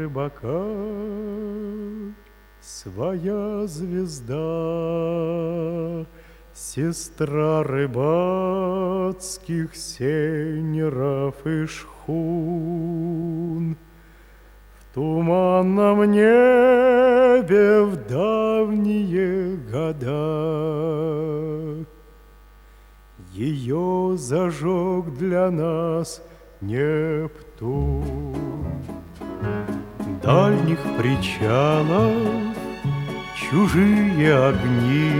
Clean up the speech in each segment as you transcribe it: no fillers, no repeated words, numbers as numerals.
рыбака своя звезда, сестра рыбацких сейнеров и шхун. В туманном небе в давние года ее зажег для нас Нептун. Дальних причалов чужие огни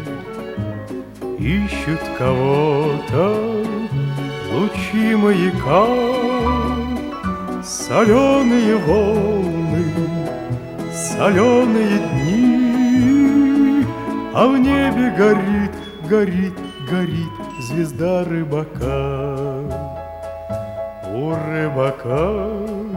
ищут кого-то лучи маяка. Соленые волны, соленые дни, а в небе горит, горит, горит звезда рыбака. У рыбака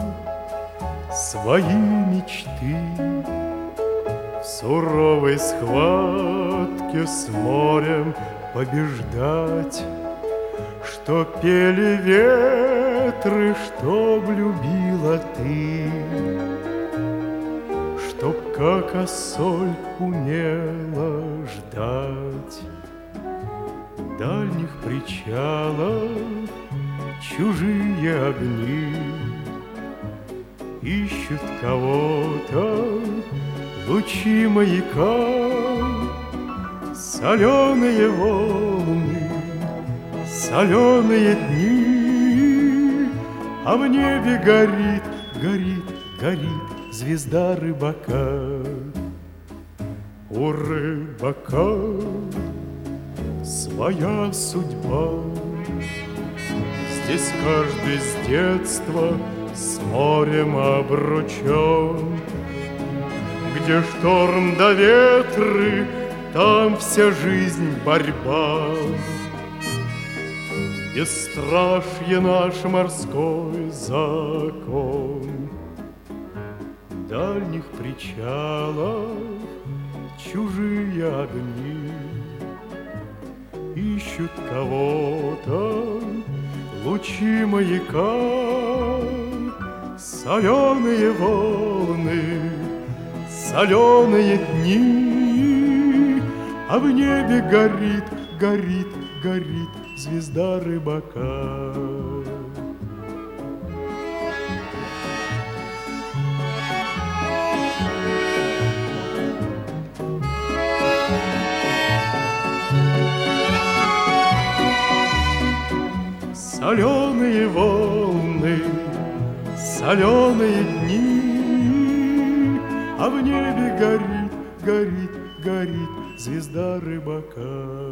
свои мечты, в суровой схватке с морем побеждать. Что пели ветры, чтоб любила ты, чтоб как осоль умела ждать. Дальних причалов чужие огни ищут кого-то лучи маяка. Соленые волны, соленые дни, а в небе горит, горит, горит звезда рыбака. У рыбака своя судьба, здесь каждый с детства с морем обручен. Где шторм да ветры, там вся жизнь борьба. Бесстрашье наш морской закон. Дальних причалов чужие огни ищут кого-то лучи маяка. Соленые волны, соленые дни, а в небе горит, горит, горит звезда рыбака. Соленые волны, соленые дни, а в небе горит, горит, горит звезда рыбака.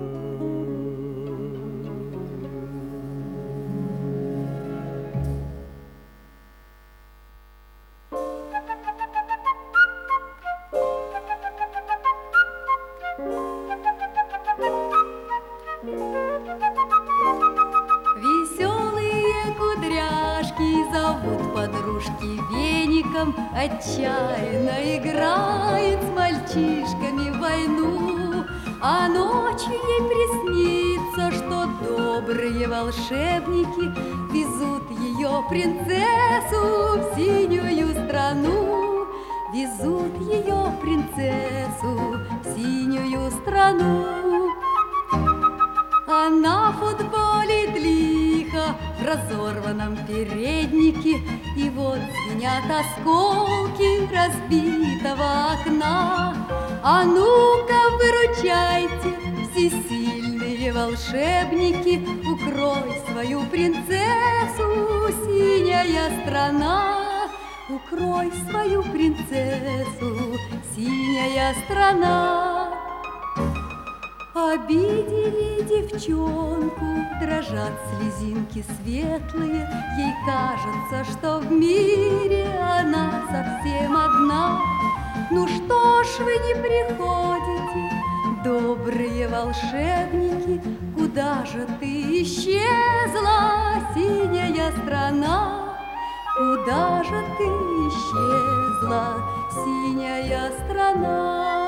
Веселые кудряшки зовут подружки веником, отчаянно играет с мальчишками в войну. А ночью ей приснится, что добрые волшебники везут ее принцессу в синюю страну. Везут ее принцессу в синюю страну. Она футболит лихо в разорванном переднике, и вот звенят осколки разбитого окна. А ну-ка, выручайте, всесильные волшебники, укрой свою принцессу, синяя страна. Укрой свою принцессу, синяя страна. Обидели девчонку, дрожат слезинки светлые. Ей кажется, что в мире она совсем одна. Ну что ж вы не приходите, добрые волшебники? Куда же ты исчезла, синяя страна? Куда же ты исчезла, синяя страна?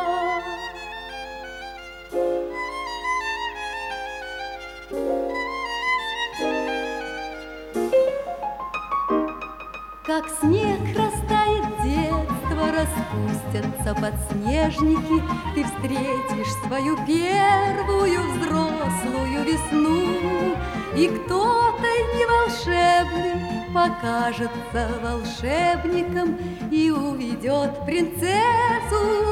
Как снег растает детство, распустятся подснежники, ты встретишь свою первую взрослую весну, и кто-то не волшебный покажется волшебником и уведет принцессу